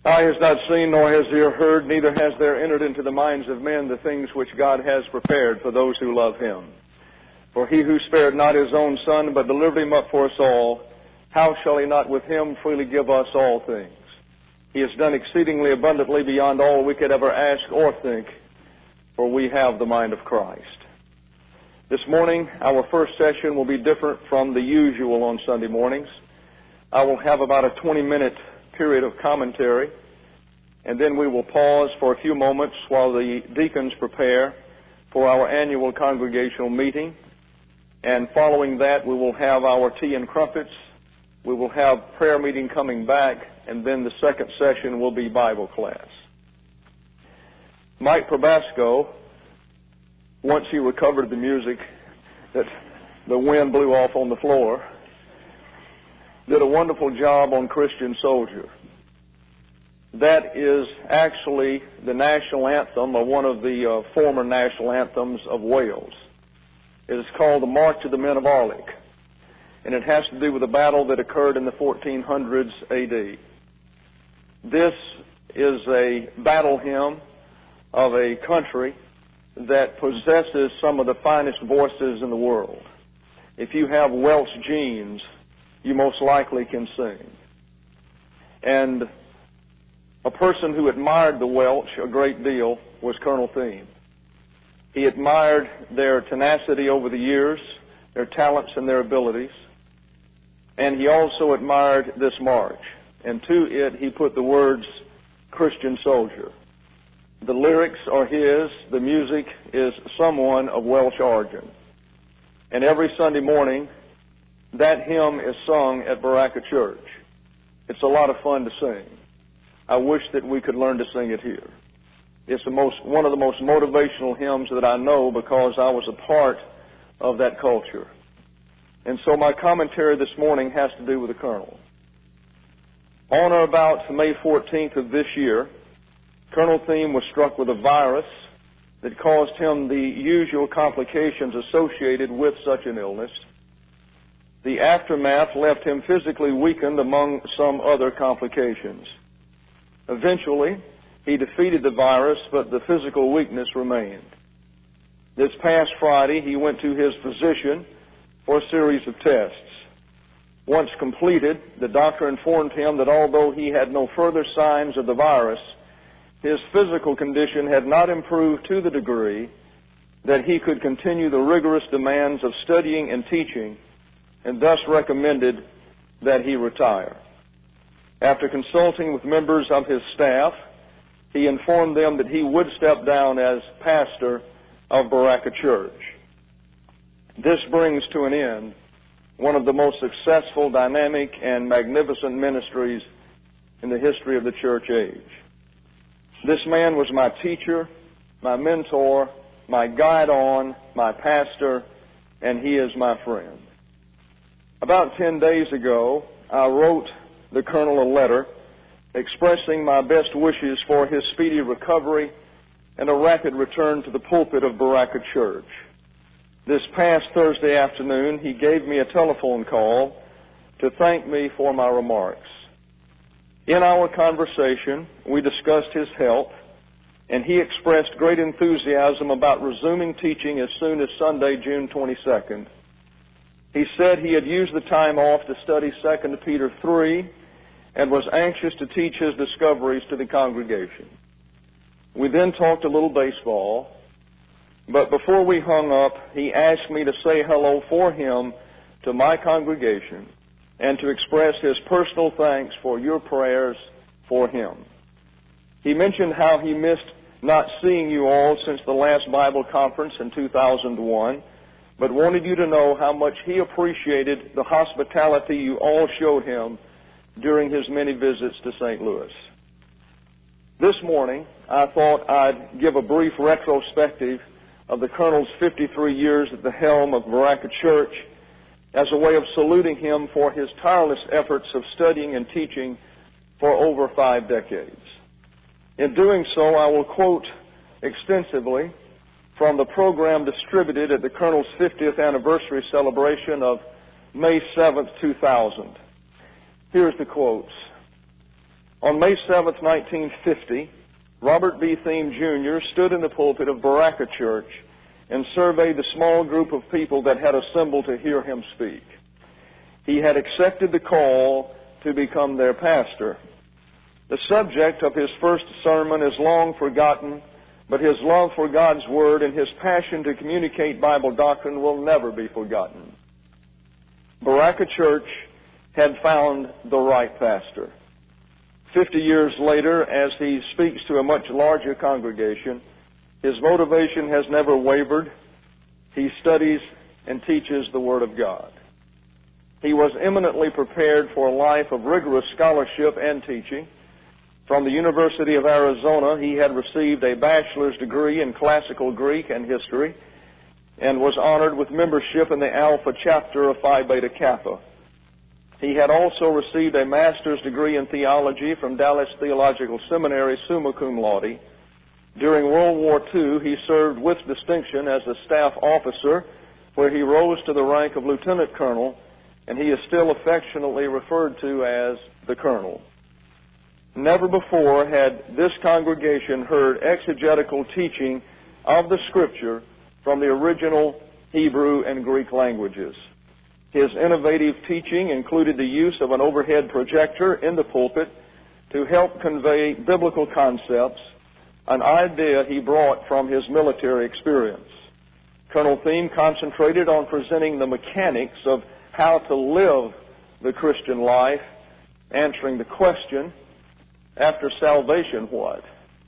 Eye has not seen, nor has ear heard, neither has there entered into the minds of men the things which God has prepared for those who love Him. For He who spared not His own Son, but delivered Him up for us all, how shall He not with Him freely give us all things? He has done exceedingly abundantly beyond all we could ever ask or think, for we have the mind of Christ. This morning, our first session will be different from the usual on Sunday mornings. I will have about a 20-minute period of commentary, and then we will pause for a few moments while the deacons prepare for our annual congregational meeting. And following that, we will have our tea and crumpets. We will have prayer meeting coming back, and then the second session will be Bible class. Mike Probasco, once he recovered the music that the wind blew off on the floor, did a wonderful job on Christian Soldier. That is actually the national anthem, or one of the former national anthems of Wales. It is called the March of the Men of Arlick, and it has to do with a battle that occurred in the 1400s A.D. This is a battle hymn of a country that possesses some of the finest voices in the world. If you have Welsh genes, you most likely can sing. And a person who admired the Welsh a great deal was Colonel Theme. He admired their tenacity over the years, their talents and their abilities, and he also admired this march. And to it he put the words, Christian Soldier. The lyrics are his, the music is someone of Welsh origin. And every Sunday morning, that hymn is sung at Baraka Church. It's a lot of fun to sing. I wish that we could learn to sing it here. It's one of the most motivational hymns that I know because I was a part of that culture. And so my commentary this morning has to do with the Colonel. On or about May 14th of this year, Colonel Theme was struck with a virus that caused him the usual complications associated with such an illness. The aftermath left him physically weakened among some other complications. Eventually, he defeated the virus, but the physical weakness remained. This past Friday, he went to his physician for a series of tests. Once completed, the doctor informed him that although he had no further signs of the virus, his physical condition had not improved to the degree that he could continue the rigorous demands of studying and teaching, and thus recommended that he retire. After consulting with members of his staff, he informed them that he would step down as pastor of Baraka Church. This brings to an end one of the most successful, dynamic, and magnificent ministries in the history of the church age. This man was my teacher, my mentor, my guide on, my pastor, and he is my friend. About 10 days ago, I wrote the Colonel a letter expressing my best wishes for his speedy recovery and a rapid return to the pulpit of Baraka Church. This past Thursday afternoon, he gave me a telephone call to thank me for my remarks. In our conversation, we discussed his health, and he expressed great enthusiasm about resuming teaching as soon as Sunday, June 22nd. He said he had used the time off to study 2 Peter 3 and was anxious to teach his discoveries to the congregation. We then talked a little baseball, but before we hung up, he asked me to say hello for him to my congregation and to express his personal thanks for your prayers for him. He mentioned how he missed not seeing you all since the last Bible conference in 2001, but wanted you to know how much he appreciated the hospitality you all showed him during his many visits to St. Louis. This morning, I thought I'd give a brief retrospective of the Colonel's 53 years at the helm of Baraka Church as a way of saluting him for his tireless efforts of studying and teaching for over 5 decades. In doing so, I will quote extensively from the program distributed at the Colonel's 50th anniversary celebration of May 7th, 2000. Here's the quotes. On May 7, 1950, Robert B. Thiem, Jr. stood in the pulpit of Baraka Church and surveyed the small group of people that had assembled to hear him speak. He had accepted the call to become their pastor. The subject of his first sermon is long forgotten, but his love for God's Word and his passion to communicate Bible doctrine will never be forgotten. Baraka Church had found the right pastor. 50 years later, as he speaks to a much larger congregation, his motivation has never wavered. He studies and teaches the Word of God. He was eminently prepared for a life of rigorous scholarship and teaching. From the University of Arizona, he had received a bachelor's degree in classical Greek and history and was honored with membership in the Alpha chapter of Phi Beta Kappa. He had also received a master's degree in theology from Dallas Theological Seminary, summa cum laude. During World War II, he served with distinction as a staff officer, where he rose to the rank of lieutenant colonel, and he is still affectionately referred to as the Colonel. Never before had this congregation heard exegetical teaching of the Scripture from the original Hebrew and Greek languages. His innovative teaching included the use of an overhead projector in the pulpit to help convey biblical concepts, an idea he brought from his military experience. Colonel Thiem concentrated on presenting the mechanics of how to live the Christian life, answering the question, after salvation, what?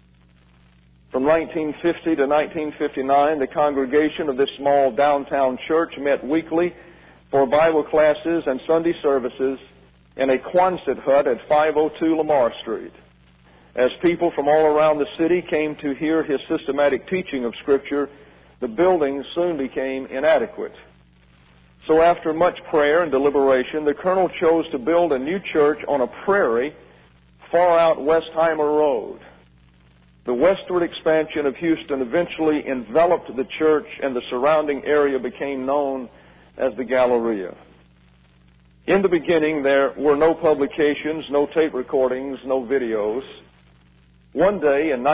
From 1950 to 1959, the congregation of this small downtown church met weekly for Bible classes and Sunday services in a Quonset hut at 502 Lamar Street. As people from all around the city came to hear his systematic teaching of Scripture, the building soon became inadequate. So after much prayer and deliberation, the colonel chose to build a new church on a prairie far out Westheimer Road. The westward expansion of Houston eventually enveloped the church, and the surrounding area became known as the Galleria. In the beginning, there were no publications, no tape recordings, no videos. One day in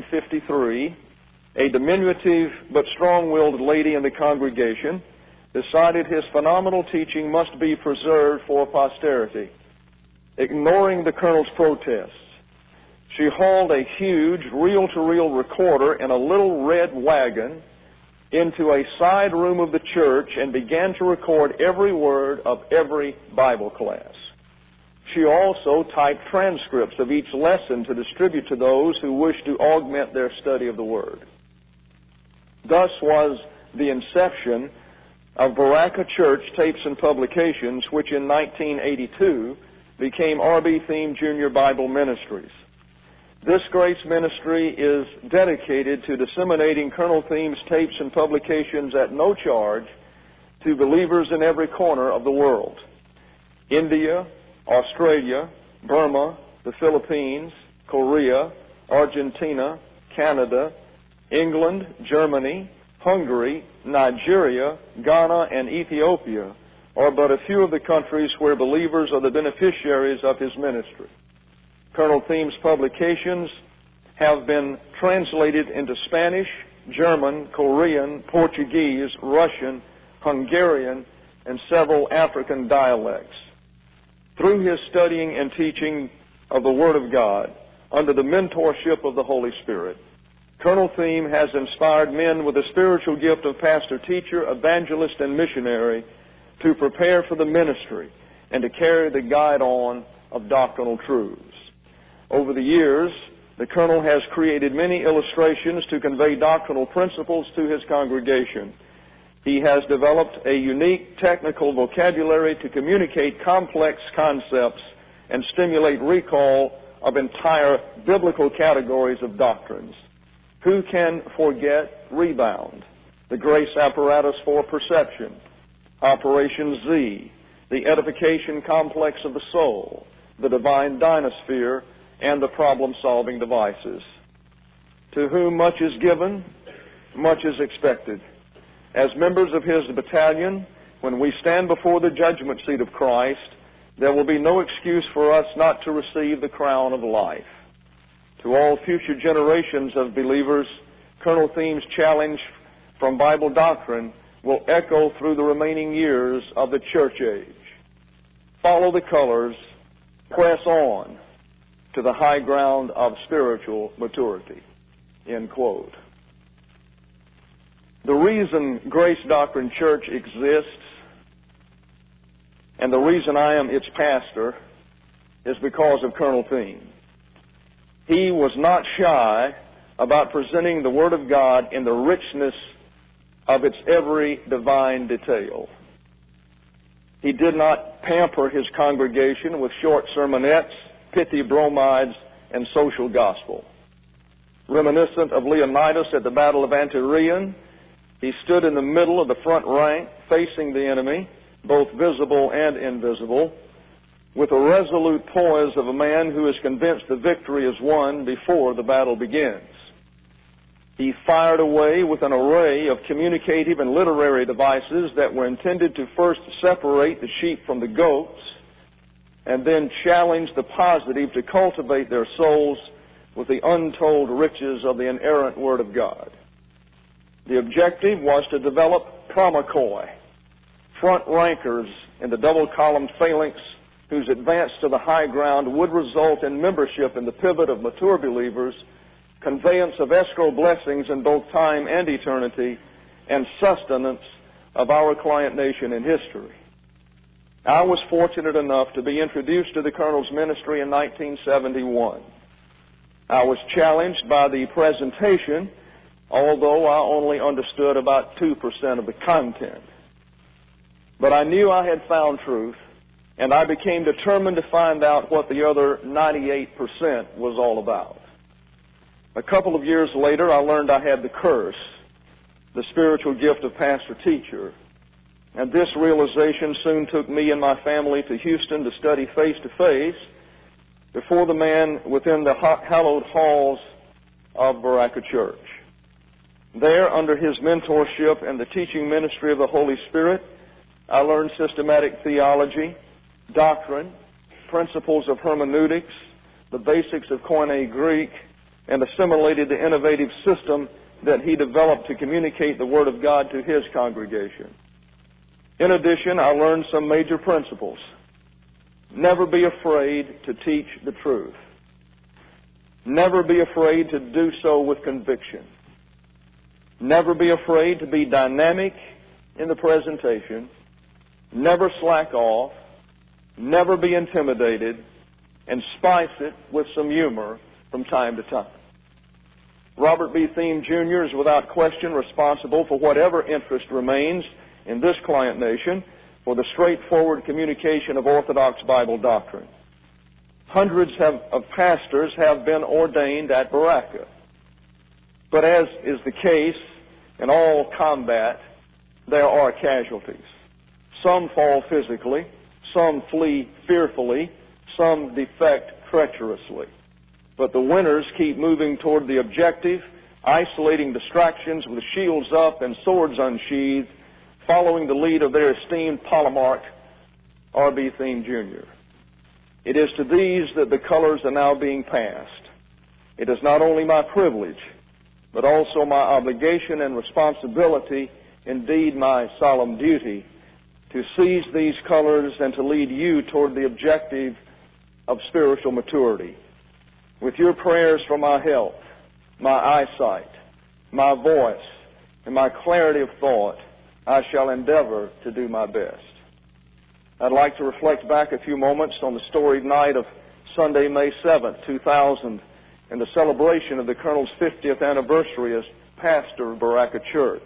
1953, a diminutive but strong-willed lady in the congregation decided his phenomenal teaching must be preserved for posterity. Ignoring the colonel's protests, she hauled a huge reel-to-reel recorder in a little red wagon into a side room of the church and began to record every word of every Bible class. She also typed transcripts of each lesson to distribute to those who wished to augment their study of the Word. Thus was the inception of Baraka Church Tapes and Publications, which in 1982 became R.B. Thiem Jr. Bible Ministries. This grace ministry is dedicated to disseminating Colonel Thiem's tapes and publications at no charge to believers in every corner of the world. India, Australia, Burma, the Philippines, Korea, Argentina, Canada, England, Germany, Hungary, Nigeria, Ghana, and Ethiopia are but a few of the countries where believers are the beneficiaries of his ministry. Colonel Thiem's publications have been translated into Spanish, German, Korean, Portuguese, Russian, Hungarian, and several African dialects. Through his studying and teaching of the Word of God, under the mentorship of the Holy Spirit, Colonel Thiem has inspired men with the spiritual gift of pastor, teacher, evangelist, and missionary to prepare for the ministry and to carry the guide on of doctrinal truths. Over the years, the Colonel has created many illustrations to convey doctrinal principles to his congregation. He has developed a unique technical vocabulary to communicate complex concepts and stimulate recall of entire biblical categories of doctrines. Who can forget Rebound, the grace apparatus for perception, Operation Z, the edification complex of the soul, the divine dynasphere, and the problem-solving devices? To whom much is given, much is expected. As members of his battalion, when we stand before the judgment seat of Christ, there will be no excuse for us not to receive the crown of life. To all future generations of believers, Colonel Thiem's challenge from Bible doctrine will echo through the remaining years of the church age. Follow the colors, press on to the high ground of spiritual maturity. End quote. The reason Grace Doctrine Church exists, and the reason I am its pastor, is because of Colonel Thiem. He was not shy about presenting the Word of God in the richness of its every divine detail. He did not pamper his congregation with short sermonettes, pithy bromides, and social gospel. Reminiscent of Leonidas at the Battle of Antirion, he stood in the middle of the front rank, facing the enemy, both visible and invisible, with the resolute poise of a man who is convinced the victory is won before the battle begins. He fired away with an array of communicative and literary devices that were intended to first separate the sheep from the goats and then challenge the positive to cultivate their souls with the untold riches of the inerrant Word of God. The objective was to develop promachoi, front rankers in the double-column phalanx whose advance to the high ground would result in membership in the pivot of mature believers, conveyance of escrow blessings in both time and eternity, and sustenance of our client nation in history. I was fortunate enough to be introduced to the Colonel's ministry in 1971. I was challenged by the presentation, although I only understood about 2% of the content. But I knew I had found truth, and I became determined to find out what the other 98% was all about. A couple of years later, I learned I had the curse, the spiritual gift of pastor-teacher, and this realization soon took me and my family to Houston to study face-to-face before the man within the hallowed halls of Baraka Church. There, under his mentorship and the teaching ministry of the Holy Spirit, I learned systematic theology, doctrine, principles of hermeneutics, the basics of Koine Greek, and assimilated the innovative system that he developed to communicate the Word of God to his congregation. In addition, I learned some major principles. Never be afraid to teach the truth. Never be afraid to do so with conviction. Never be afraid to be dynamic in the presentation. Never slack off. Never be intimidated. And spice it with some humor from time to time. Robert B. Thiem Jr. is without question responsible for whatever interest remains in this client nation for the straightforward communication of Orthodox Bible doctrine. Hundreds of pastors have been ordained at Baraka. But as is the case in all combat, there are casualties. Some fall physically, some flee fearfully, some defect treacherously. But the winners keep moving toward the objective, isolating distractions with shields up and swords unsheathed, following the lead of their esteemed polemarch, R.B. Thiem Jr. It is to these that the colors are now being passed. It is not only my privilege, but also my obligation and responsibility, indeed my solemn duty, to seize these colors and to lead you toward the objective of spiritual maturity. With your prayers for my health, my eyesight, my voice, and my clarity of thought, I shall endeavor to do my best. I'd like to reflect back a few moments on the storied night of Sunday, May 7th, 2000, and the celebration of the Colonel's 50th anniversary as pastor of Baraka Church.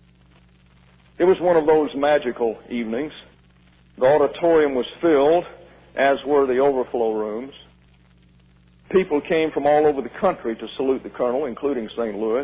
It was one of those magical evenings. The auditorium was filled, as were the overflow rooms. People came from all over the country to salute the Colonel, including St. Louis.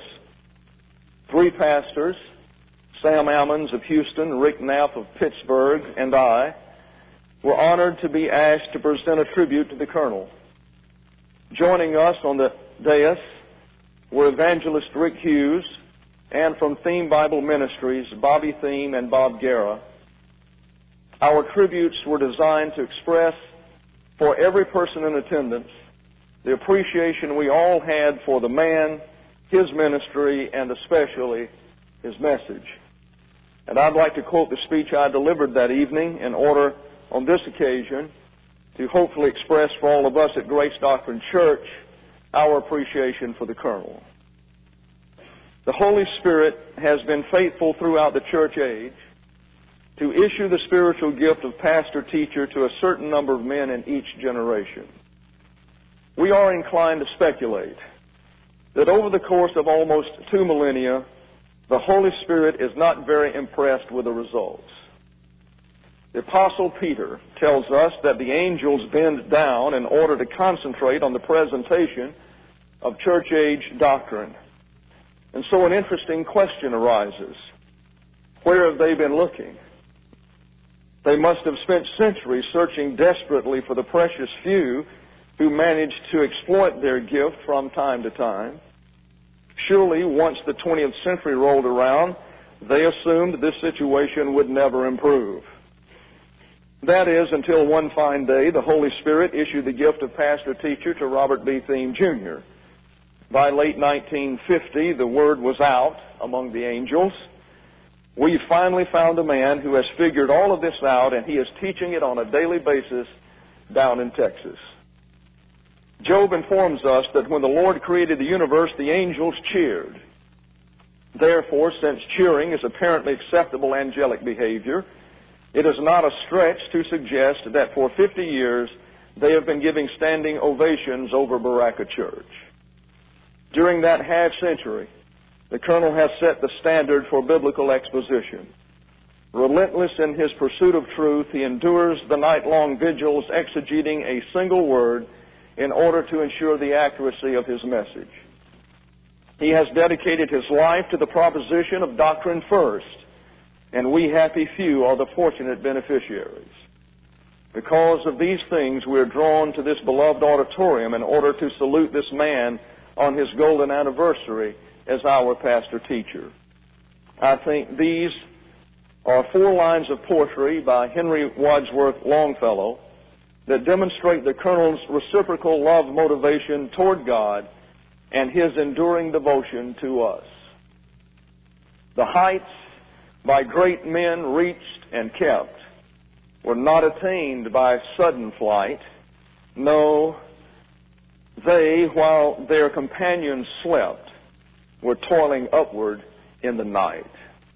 3 pastors, Sam Ammons of Houston, Rick Knapp of Pittsburgh, and I, were honored to be asked to present a tribute to the Colonel. Joining us on the dais were evangelist Rick Hughes and from Thiem Bible Ministries, Bobby Thiem and Bob Guerra. Our tributes were designed to express for every person in attendance the appreciation we all had for the man, his ministry, and especially his message. And I'd like to quote the speech I delivered that evening in order, on this occasion, to hopefully express for all of us at Grace Doctrine Church our appreciation for the Colonel. The Holy Spirit has been faithful throughout the church age to issue the spiritual gift of pastor-teacher to a certain number of men in each generation. We are inclined to speculate that over the course of almost 2 millennia, the Holy Spirit is not very impressed with the results. The Apostle Peter tells us that the angels bend down in order to concentrate on the presentation of church-age doctrine. And so an interesting question arises. Where have they been looking? They must have spent centuries searching desperately for the precious few who managed to exploit their gift from time to time. Surely, once the 20th century rolled around, they assumed this situation would never improve. That is, until one fine day, the Holy Spirit issued the gift of pastor-teacher to Robert B. Thiem, Jr. By late 1950, the word was out among the angels. We finally found a man who has figured all of this out, and he is teaching it on a daily basis down in Texas. Job informs us that when the Lord created the universe, the angels cheered. Therefore, since cheering is apparently acceptable angelic behavior, it is not a stretch to suggest that for 50 years they have been giving standing ovations over Baraka Church. During that half-century, the Colonel has set the standard for biblical exposition. Relentless in his pursuit of truth, he endures the night-long vigils exegeting a single word in order to ensure the accuracy of his message. He has dedicated his life to the proposition of doctrine first, and we happy few are the fortunate beneficiaries. Because of these things, we are drawn to this beloved auditorium in order to salute this man on his golden anniversary as our pastor-teacher. I think these are 4 lines of poetry by Henry Wadsworth Longfellow that demonstrate the Colonel's reciprocal love motivation toward God and his enduring devotion to us. The heights by great men reached and kept were not attained by sudden flight. No, they, while their companions slept, were toiling upward in the night.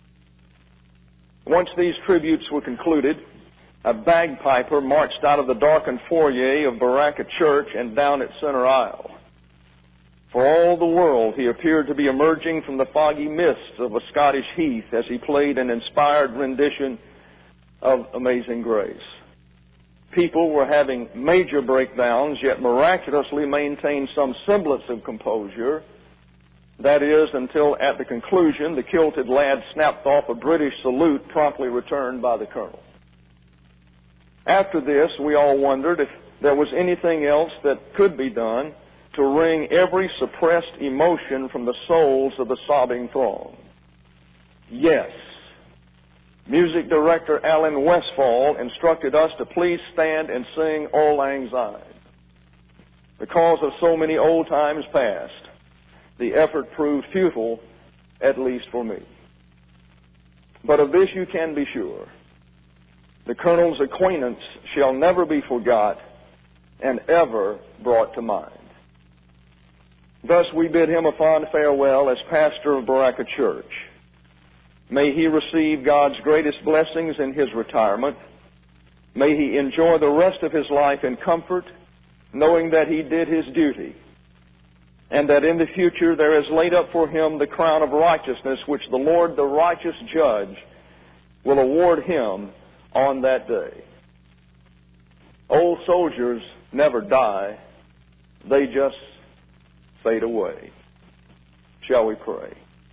Once these tributes were concluded, a bagpiper marched out of the darkened foyer of Baraka Church and down its center aisle. For all the world, he appeared to be emerging from the foggy mists of a Scottish heath as he played an inspired rendition of Amazing Grace. People were having major breakdowns, yet miraculously maintained some semblance of composure. That is, until at the conclusion, the kilted lad snapped off a British salute promptly returned by the Colonel. After this, we all wondered if there was anything else that could be done to wring every suppressed emotion from the souls of the sobbing throng. Yes, music director Alan Westfall instructed us to please stand and sing Auld Lang Syne. Because of so many old times past, the effort proved futile, at least for me. But of this you can be sure. The Colonel's acquaintance shall never be forgot and ever brought to mind. Thus we bid him a fond farewell as pastor of Baraka Church. May he receive God's greatest blessings in his retirement. May he enjoy the rest of his life in comfort, knowing that he did his duty, and that in the future there is laid up for him the crown of righteousness which the Lord, the righteous judge, will award him on that day. Old soldiers never die. They just fade away. Shall we pray?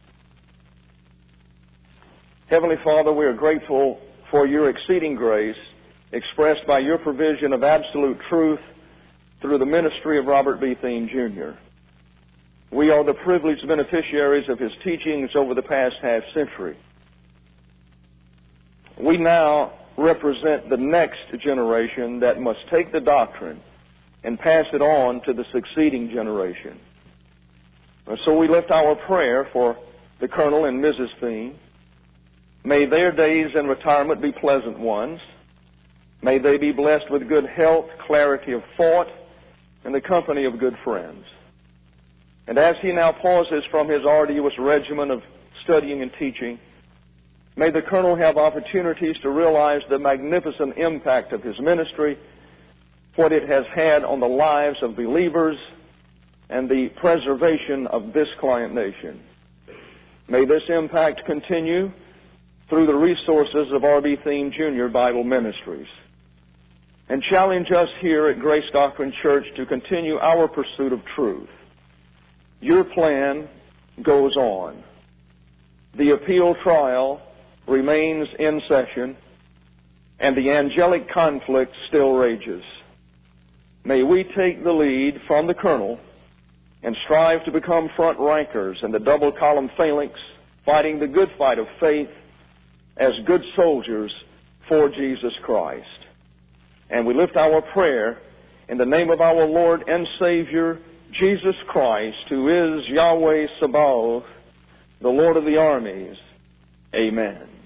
Heavenly Father, we are grateful for your exceeding grace expressed by your provision of absolute truth through the ministry of Robert B. Thiem, Jr. We are the privileged beneficiaries of his teachings over the past half-century. We now represent the next generation that must take the doctrine and pass it on to the succeeding generation. So we lift our prayer for the Colonel and Mrs. Thiem. May their days in retirement be pleasant ones. May they be blessed with good health, clarity of thought, and the company of good friends. And as he now pauses from his arduous regimen of studying and teaching, may the Colonel have opportunities to realize the magnificent impact of his ministry, what it has had on the lives of believers, and the preservation of this client nation. May this impact continue through the resources of R.B. Thiem Jr. Bible Ministries, and challenge us here at Grace Doctrine Church to continue our pursuit of truth. Your plan goes on. The appeal trial remains in session, and the angelic conflict still rages. May we take the lead from the Colonel and strive to become front rankers in the double-column phalanx, fighting the good fight of faith as good soldiers for Jesus Christ. And we lift our prayer in the name of our Lord and Savior, Jesus Christ, who is Yahweh Sabaoth, the Lord of the armies. Amen.